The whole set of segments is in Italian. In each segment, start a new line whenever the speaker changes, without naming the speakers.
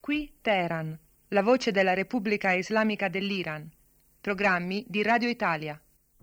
Qui Teheran, la voce della Repubblica Islamica dell'Iran. Programmi di Radio Italia.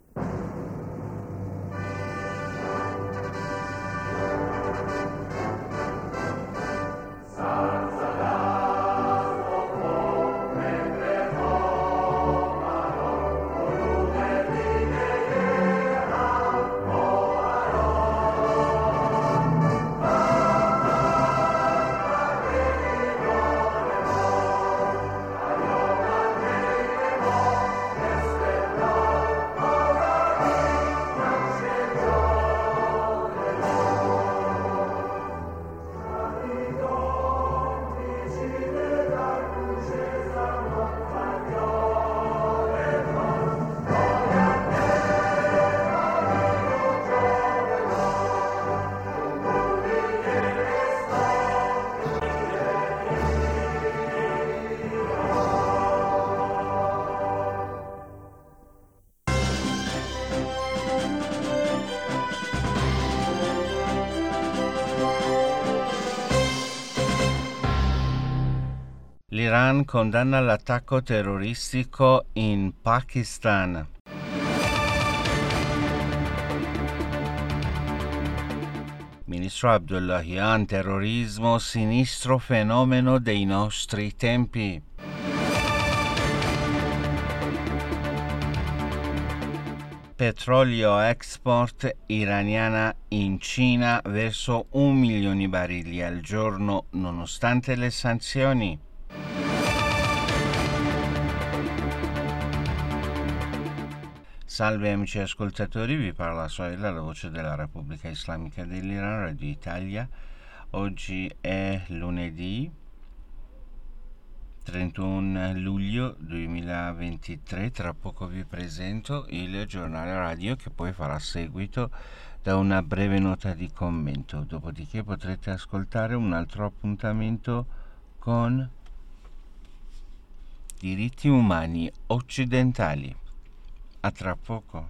L'Iran condanna l'attacco terroristico in Pakistan. Ministro Abdullahian, terrorismo, sinistro fenomeno dei nostri tempi. Petrolio export iraniana in Cina verso 1 milione di barili al giorno nonostante le sanzioni. Salve amici ascoltatori, vi parla Soela, la voce della Repubblica Islamica dell'Iran, Radio Italia. Oggi è lunedì 31 luglio 2023, tra poco vi presento il giornale radio che poi farà seguito da una breve nota di commento, dopodiché potrete ascoltare un altro appuntamento con diritti umani occidentali. A tra poco.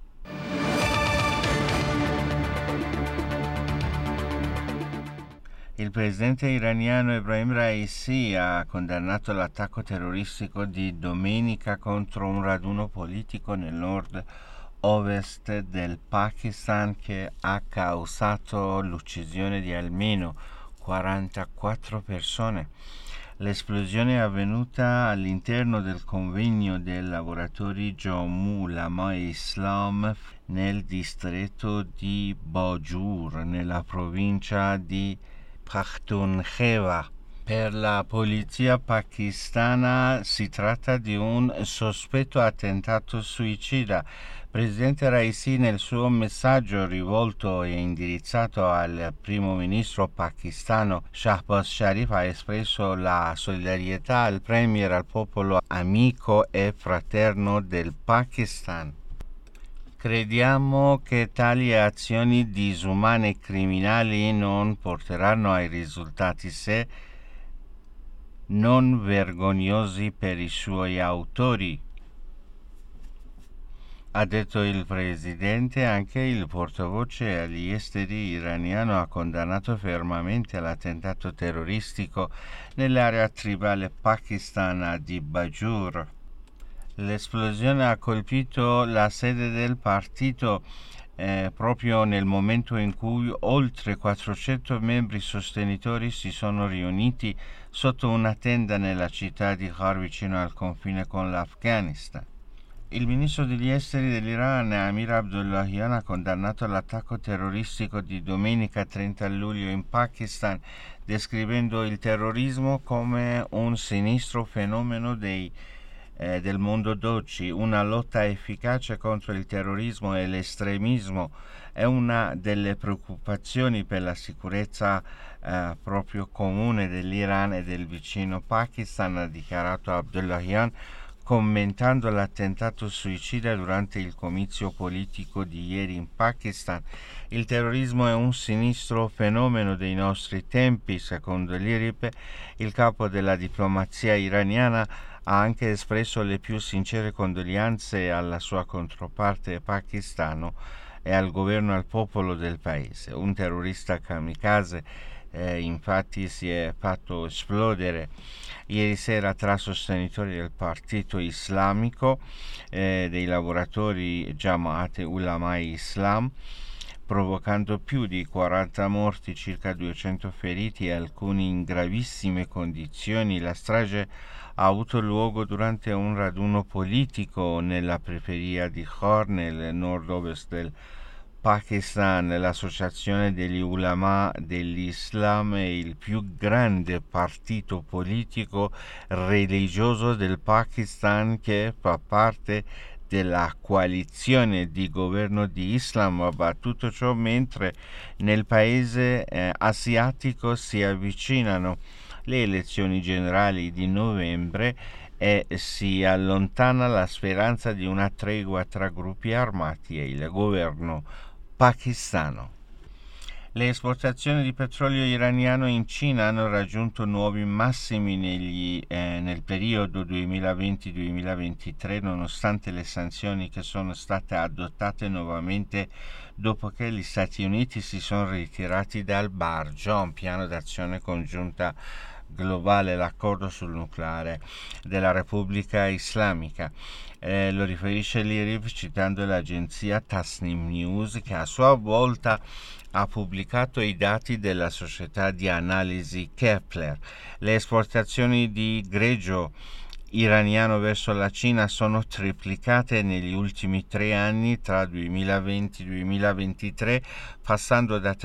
Il presidente iraniano Ebrahim Raisi ha condannato l'attacco terroristico di domenica contro un raduno politico nel nord-ovest del Pakistan che ha causato l'uccisione di almeno 44 persone. L'esplosione è avvenuta all'interno del convegno dei lavoratori Jammu Ulama e Islam nel distretto di Bajur, nella provincia di Pakhtunkhwa. Per la polizia pakistana si tratta di un sospetto attentato suicida. Presidente Raisi nel suo messaggio rivolto e indirizzato al primo ministro pakistano Shahbaz Sharif ha espresso la solidarietà al premier, al popolo amico e fraterno del Pakistan. Crediamo che tali azioni disumane e criminali non porteranno ai risultati se non vergognosi per i suoi autori, ha detto il presidente. Anche il portavoce agli esteri iraniano ha condannato fermamente l'attentato terroristico nell'area tribale pakistana di Bajur. L'esplosione ha colpito la sede del partito proprio nel momento in cui oltre 400 membri sostenitori si sono riuniti sotto una tenda nella città di Khar vicino al confine con l'Afghanistan. Il ministro degli esteri dell'Iran, Amir Abdullahian, ha condannato l'attacco terroristico di domenica 30 luglio in Pakistan, descrivendo il terrorismo come un sinistro fenomeno del mondo d'oggi. Una lotta efficace contro il terrorismo e l'estremismo è una delle preoccupazioni per la sicurezza proprio comune dell'Iran e del vicino Pakistan, ha dichiarato Abdullahian, commentando l'attentato suicida durante il comizio politico di ieri in Pakistan. Il terrorismo è un sinistro fenomeno dei nostri tempi, secondo l'IRIP. Il capo della diplomazia iraniana ha anche espresso le più sincere condoglianze alla sua controparte pakistano e al governo e al popolo del paese. Un terrorista kamikaze infatti si è fatto esplodere ieri sera tra sostenitori del partito islamico dei lavoratori Jamaat Ulama Islam, provocando più di 40 morti, circa 200 feriti e alcuni in gravissime condizioni. La strage ha avuto luogo durante un raduno politico nella periferia di Khor, nel nord-ovest del Pakistan. L'associazione degli ulama dell'Islam è il più grande partito politico religioso del Pakistan, che fa parte della coalizione di governo di Islamabad. Tutto ciò mentre nel paese asiatico si avvicinano le elezioni generali di novembre e si allontana la speranza di una tregua tra gruppi armati e il governo pakistano. Le esportazioni di petrolio iraniano in Cina hanno raggiunto nuovi massimi nel periodo 2020-2023, nonostante le sanzioni che sono state adottate nuovamente dopo che gli Stati Uniti si sono ritirati dal Bargion, piano d'azione congiunta globale, l'accordo sul nucleare della Repubblica Islamica. Lo riferisce l'IRIB citando l'agenzia Tasnim News, che a sua volta ha pubblicato i dati della società di analisi Kepler. Le esportazioni di greggio iraniano verso la Cina sono triplicate negli ultimi 3 anni, tra 2020 e 2023, passando da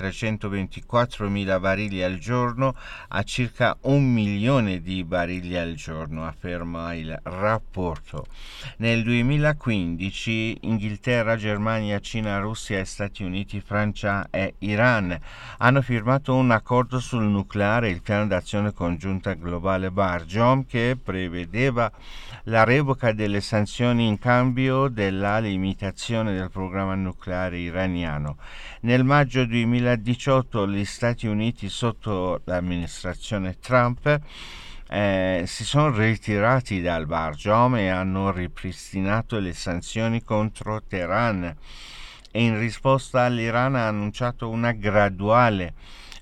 324.000 barili al giorno a circa 1 milione di barili al giorno, afferma il rapporto. Nel 2015 Inghilterra, Germania, Cina, Russia e Stati Uniti, Francia e Iran hanno firmato un accordo sul nucleare, il piano d'azione congiunta globale Bargion, che prevedeva la revoca delle sanzioni in cambio della limitazione del programma nucleare iraniano. Nel maggio 2018 gli Stati Uniti, sotto l'amministrazione Trump, si sono ritirati dal Bargion e hanno ripristinato le sanzioni contro Teheran, e in risposta l'Iran ha annunciato una graduale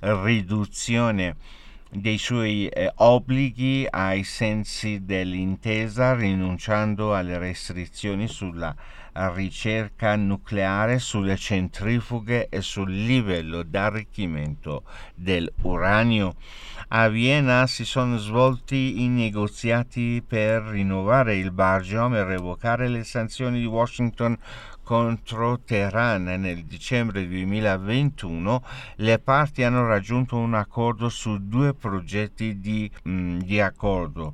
riduzione dei suoi obblighi ai sensi dell'intesa, rinunciando alle restrizioni sulla ricerca nucleare, sulle centrifughe e sul livello d'arricchimento dell'uranio. A Vienna si sono svolti i negoziati per rinnovare il Bargion e revocare le sanzioni di Washington contro Teheran. Nel dicembre 2021 le parti hanno raggiunto un accordo su 2 progetti di accordo,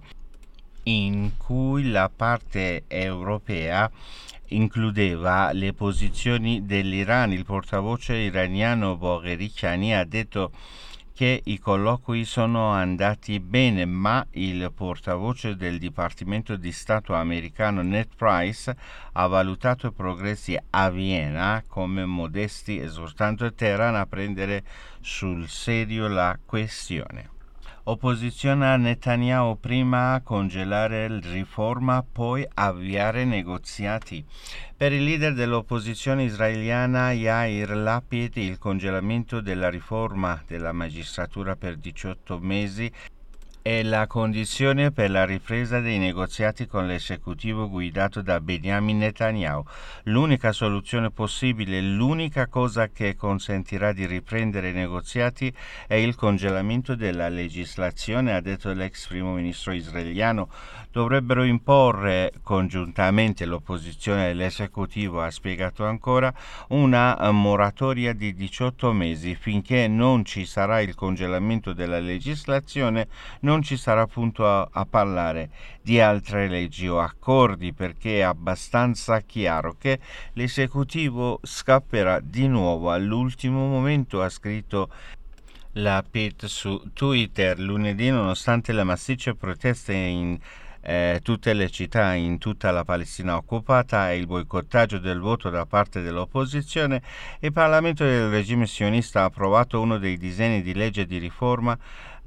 in cui la parte europea includeva le posizioni dell'Iran. Il portavoce iraniano Bagheri Kani ha detto che i colloqui sono andati bene, ma il portavoce del Dipartimento di Stato americano Ned Price ha valutato i progressi a Vienna come modesti, esortando Teheran a prendere sul serio la questione. Opposizione a Netanyahu: prima congelare la riforma, poi avviare negoziati. Per il leader dell'opposizione israeliana Yair Lapid, il congelamento della riforma della magistratura per 18 mesi è la condizione per la ripresa dei negoziati con l'esecutivo guidato da Benjamin Netanyahu. L'unica soluzione possibile, l'unica cosa che consentirà di riprendere i negoziati è il congelamento della legislazione, ha detto l'ex primo ministro israeliano. Dovrebbero imporre congiuntamente l'opposizione e l'esecutivo, ha spiegato ancora, una moratoria di 18 mesi. Finché non ci sarà il congelamento della legislazione, non ci sarà punto a parlare di altre leggi o accordi, perché è abbastanza chiaro che l'esecutivo scapperà di nuovo all'ultimo momento, ha scritto Lapid su Twitter lunedì. Nonostante le massicce proteste in tutte le città in tutta la Palestina occupata e il boicottaggio del voto da parte dell'opposizione, il Parlamento del regime sionista ha approvato uno dei disegni di legge di riforma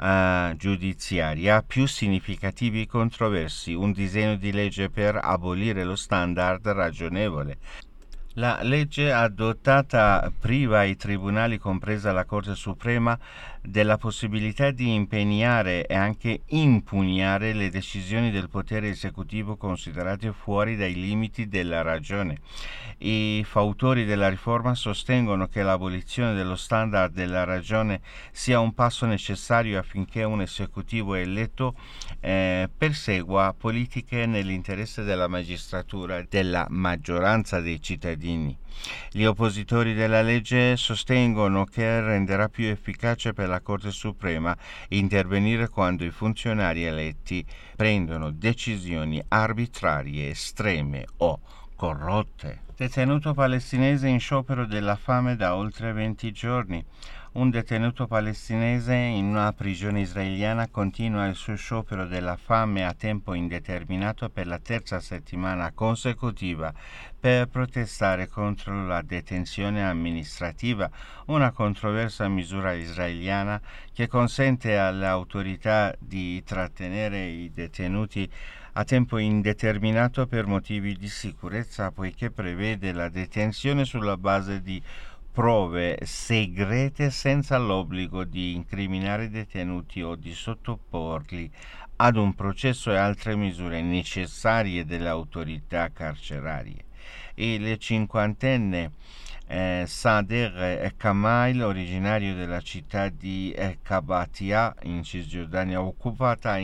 giudiziaria più significativi e controversi, un disegno di legge per abolire lo standard ragionevole. La legge adottata priva i tribunali, compresa la Corte Suprema, della possibilità di impegnare e anche impugnare le decisioni del potere esecutivo considerate fuori dai limiti della ragione. I fautori della riforma sostengono che l'abolizione dello standard della ragione sia un passo necessario affinché un esecutivo eletto persegua politiche nell'interesse della magistratura e della maggioranza dei cittadini. Gli oppositori della legge sostengono che renderà più efficace per la Corte Suprema intervenire quando i funzionari eletti prendono decisioni arbitrarie, estreme o corrotte. Detenuto palestinese in sciopero della fame da oltre 20 giorni. Un detenuto palestinese in una prigione israeliana continua il suo sciopero della fame a tempo indeterminato per la terza settimana consecutiva per protestare contro la detenzione amministrativa, una controversa misura israeliana che consente alle autorità di trattenere i detenuti a tempo indeterminato per motivi di sicurezza, poiché prevede la detenzione sulla base di prove segrete senza l'obbligo di incriminare i detenuti o di sottoporli ad un processo e altre misure necessarie delle autorità carcerarie. Il cinquantenne Sader Kamail, originario della città di Kabatia in Cisgiordania occupata,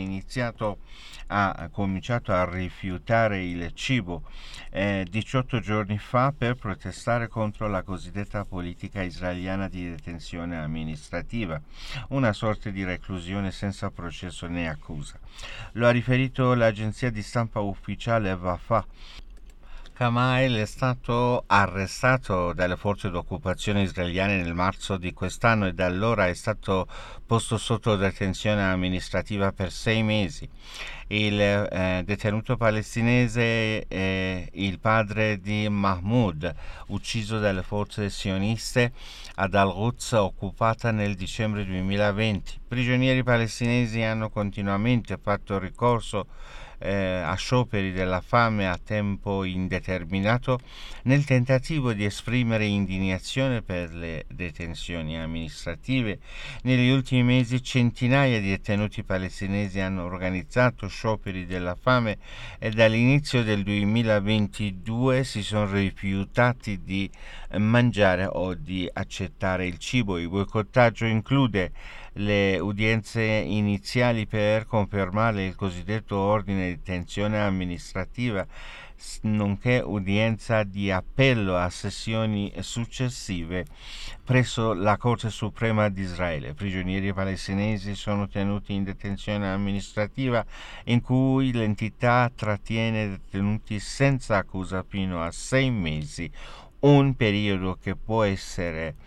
ha cominciato a rifiutare il cibo 18 giorni fa per protestare contro la cosiddetta politica israeliana di detenzione amministrativa, una sorta di reclusione senza processo né accusa. Lo ha riferito l'agenzia di stampa ufficiale Wafa. Kamail è stato arrestato dalle forze d'occupazione israeliane nel marzo di quest'anno e da allora è stato posto sotto detenzione amministrativa per 6 mesi. Il detenuto palestinese è il padre di Mahmoud, ucciso dalle forze sioniste ad Al-Quds occupata nel dicembre 2020. Prigionieri palestinesi hanno continuamente fatto ricorso a scioperi della fame a tempo indeterminato nel tentativo di esprimere indignazione per le detenzioni amministrative. Negli ultimi mesi centinaia di detenuti palestinesi hanno organizzato scioperi della fame e dall'inizio del 2022 si sono rifiutati di mangiare o di accettare il cibo. Il boicottaggio include le udienze iniziali per confermare il cosiddetto ordine di detenzione amministrativa, nonché udienza di appello a sessioni successive presso la Corte Suprema di Israele. Prigionieri palestinesi sono tenuti in detenzione amministrativa in cui l'entità trattiene detenuti senza accusa fino a 6 mesi, un periodo che può essere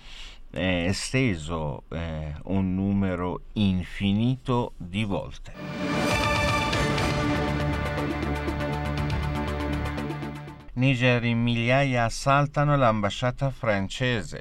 esteso un numero infinito di volte. Niger, in migliaia assaltano l'ambasciata francese.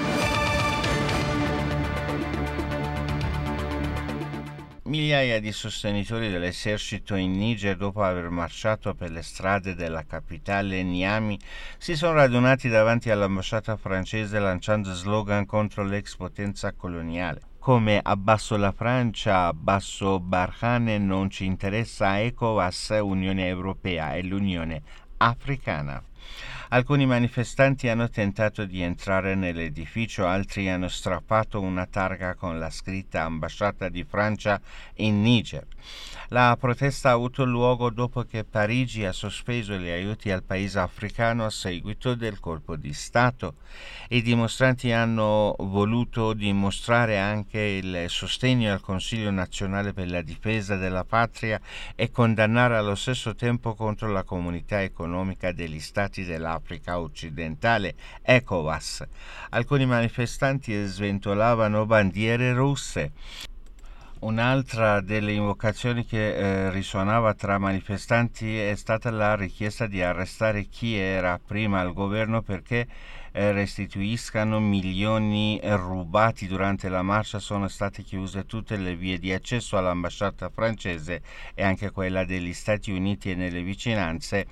Migliaia di sostenitori dell'esercito in Niger, dopo aver marciato per le strade della capitale Niamey, si sono radunati davanti all'ambasciata francese lanciando slogan contro l'ex potenza coloniale, come "Abbasso la Francia, abbasso Barkhane, non ci interessa ECOWAS, Unione Europea e l'Unione Africana". Alcuni manifestanti hanno tentato di entrare nell'edificio, altri hanno strappato una targa con la scritta Ambasciata di Francia in Niger. La protesta ha avuto luogo dopo che Parigi ha sospeso gli aiuti al paese africano a seguito del colpo di Stato. I dimostranti hanno voluto dimostrare anche il sostegno al Consiglio nazionale per la difesa della patria e condannare allo stesso tempo contro la Comunità economica degli Stati dell'Africa occidentale, ECOWAS. Alcuni manifestanti sventolavano bandiere russe. Un'altra delle invocazioni che risuonava tra manifestanti è stata la richiesta di arrestare chi era prima al governo perché restituiscano milioni rubati durante la marcia. Sono state chiuse tutte le vie di accesso all'ambasciata francese e anche quella degli Stati Uniti, e nelle vicinanze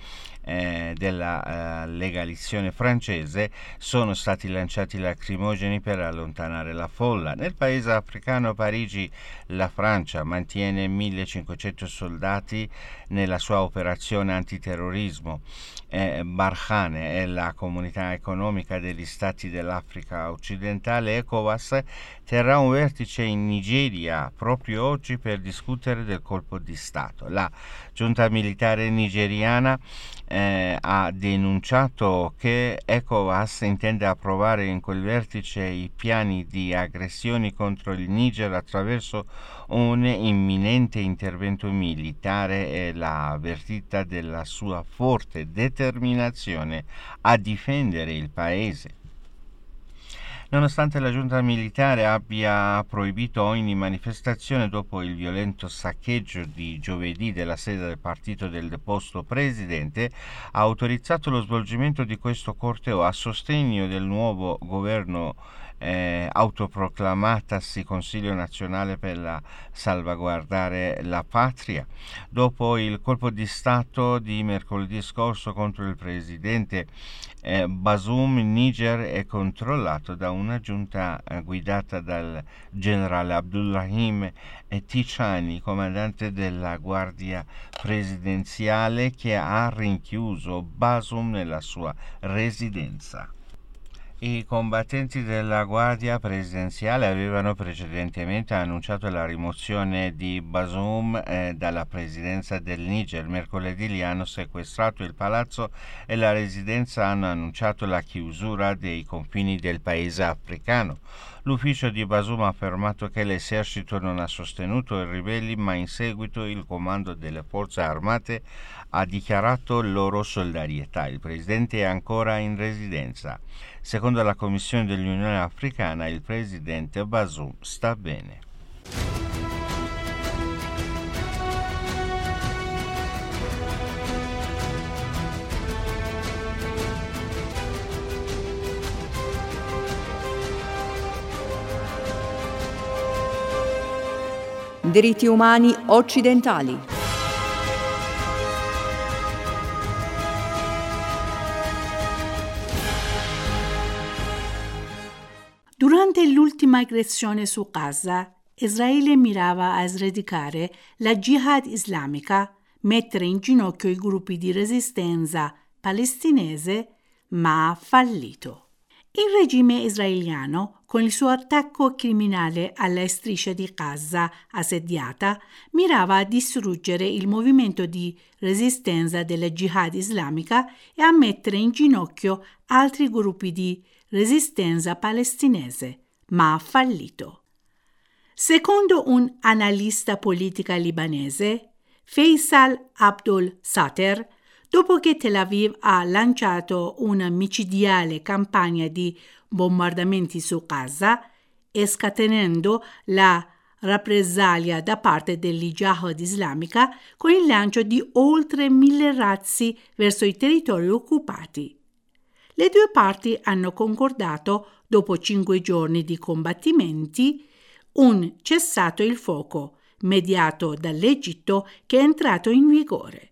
della legalizzazione francese sono stati lanciati lacrimogeni per allontanare la folla. Nel paese africano Parigi la Francia mantiene 1500 soldati nella sua operazione antiterrorismo. Barkhane e la Comunità Economica degli Stati dell'Africa Occidentale, ECOWAS, terrà un vertice in Nigeria proprio oggi per discutere del colpo di Stato. La giunta militare nigeriana ha denunciato che ECOWAS intende approvare in quel vertice i piani di aggressioni contro il Niger attraverso un imminente intervento militare e l'ha avvertita della sua forte determinazione a difendere il paese. Nonostante la giunta militare abbia proibito ogni manifestazione dopo il violento saccheggio di giovedì della sede del partito del deposto presidente, ha autorizzato lo svolgimento di questo corteo a sostegno del nuovo governo autoproclamatasi Consiglio nazionale per la salvaguardare la patria. Dopo il colpo di Stato di mercoledì scorso contro il presidente Bazoum, il Niger è controllato da una giunta guidata dal generale Abdulrahim Tchani, comandante della Guardia Presidenziale, che ha rinchiuso Bazoum nella sua residenza. I combattenti della Guardia Presidenziale avevano precedentemente annunciato la rimozione di Bazoum dalla presidenza del Niger. Mercoledì li hanno sequestrato il palazzo e la residenza, hanno annunciato la chiusura dei confini del paese africano. L'ufficio di Bazoum ha affermato che l'esercito non ha sostenuto i ribelli, ma in seguito il comando delle forze armate ha dichiarato loro solidarietà. Il presidente è ancora in residenza. Secondo la Commissione dell'Unione Africana, il presidente Bazoum sta bene.
Diritti umani occidentali.
Durante l'ultima aggressione su Gaza, Israele mirava a sradicare la Jihad islamica, mettere in ginocchio i gruppi di resistenza palestinese, ma ha fallito. Il regime israeliano, con il suo attacco criminale alla striscia di Gaza assediata, mirava a distruggere il movimento di resistenza della Jihad islamica e a mettere in ginocchio altri gruppi di resistenza palestinese, ma ha fallito. Secondo un analista politica libanese, Faisal Abdul Sater, dopo che Tel Aviv ha lanciato una micidiale campagna di bombardamenti su Gaza e scatenando la rappresaglia da parte dell'Jihad islamica con il lancio di oltre 1000 razzi verso i territori occupati. Le due parti hanno concordato, dopo 5 giorni di combattimenti, un cessato il fuoco mediato dall'Egitto che è entrato in vigore.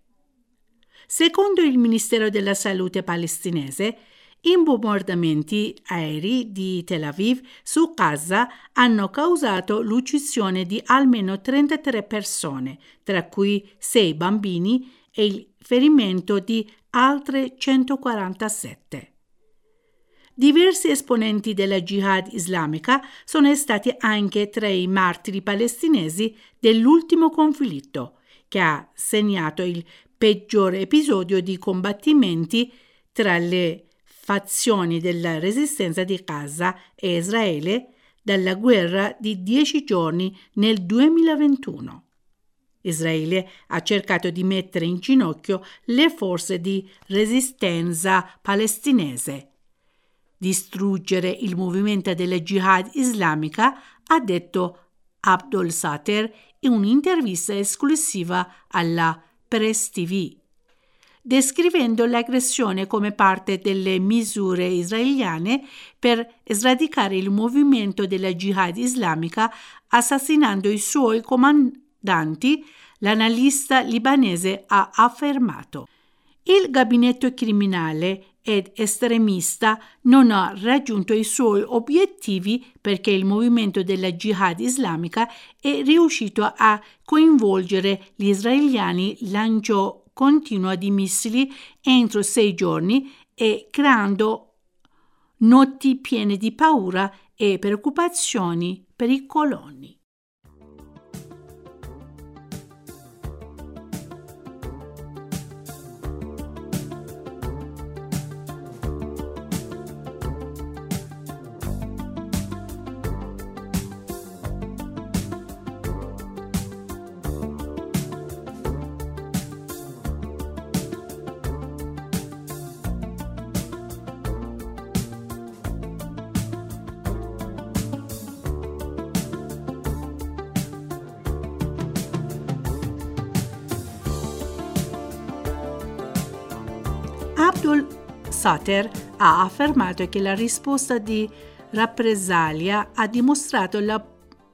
Secondo il Ministero della Salute palestinese, i bombardamenti aerei di Tel Aviv su Gaza hanno causato l'uccisione di almeno 33 persone, tra cui 6 bambini, e il ferimento di altre 147. Diversi esponenti della Jihad islamica sono stati anche tra i martiri palestinesi dell'ultimo conflitto, che ha segnato il peggior episodio di combattimenti tra le fazioni della resistenza di Gaza e Israele dalla guerra di 10 giorni nel 2021. Israele ha cercato di mettere in ginocchio le forze di resistenza palestinese. Distruggere il movimento della Jihad islamica, ha detto Abdul Sater in un'intervista esclusiva alla Press TV. descrivendo l'aggressione come parte delle misure israeliane per sradicare il movimento della Jihad islamica, assassinando i suoi comandanti. L'analista libanese ha affermato: il gabinetto criminale ed estremista non ha raggiunto i suoi obiettivi perché il movimento della Jihad islamica è riuscito a coinvolgere gli israeliani, lanciò continua di missili entro 6 giorni e creando notti piene di paura e preoccupazioni per i coloni. Abdul Sater ha affermato che la risposta di rappresaglia ha dimostrato la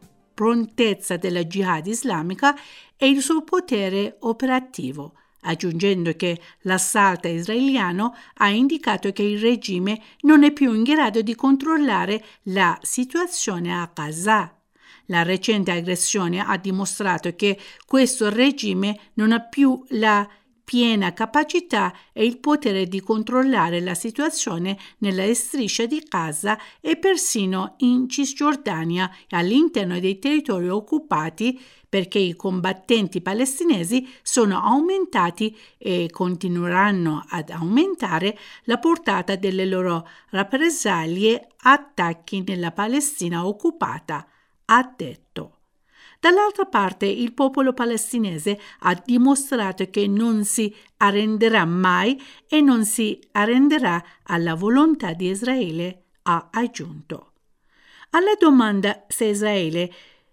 prontezza della Jihad islamica e il suo potere operativo, aggiungendo che l'assalto israeliano ha indicato che il regime non è più in grado di controllare la situazione a Gaza. La recente aggressione ha dimostrato che questo regime non ha più la piena capacità e il potere di controllare la situazione nella striscia di Gaza e persino in Cisgiordania e all'interno dei territori occupati, perché i combattenti palestinesi sono aumentati e continueranno ad aumentare la portata delle loro rappresaglie attacchi nella Palestina occupata, ha detto. Dall'altra parte, il popolo palestinese ha dimostrato che non si arrenderà mai e non si arrenderà alla volontà di Israele, ha aggiunto. Alla domanda se Israele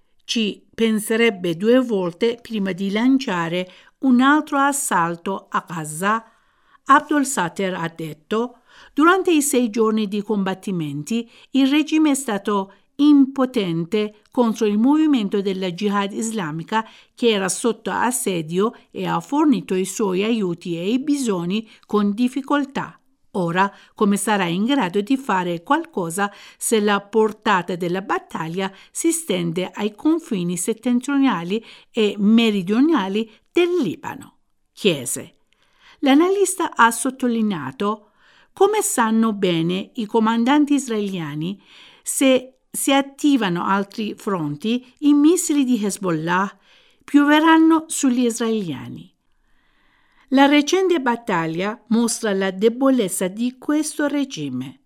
ci penserebbe 2 volte prima di lanciare un altro assalto a Gaza, Abdul Sater ha detto: durante i 6 giorni di combattimenti, il regime è stato impotente contro il movimento della Jihad islamica che era sotto assedio e ha fornito i suoi aiuti e i bisogni con difficoltà. Ora, come sarà in grado di fare qualcosa se la portata della battaglia si stende ai confini settentrionali e meridionali del Libano? Chiese. L'analista ha sottolineato: come sanno bene i comandanti israeliani, se si attivano altri fronti, i missili di Hezbollah pioveranno sugli israeliani. La recente battaglia mostra la debolezza di questo regime.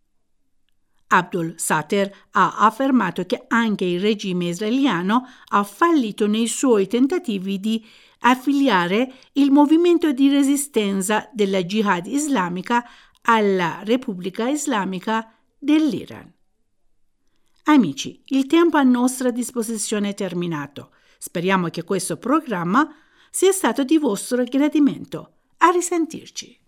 Abdul Sater ha affermato che anche il regime israeliano ha fallito nei suoi tentativi di affiliare il movimento di resistenza della Jihad islamica alla Repubblica Islamica dell'Iran. Amici, il tempo a nostra disposizione è terminato. Speriamo che questo programma sia stato di vostro gradimento. A risentirci.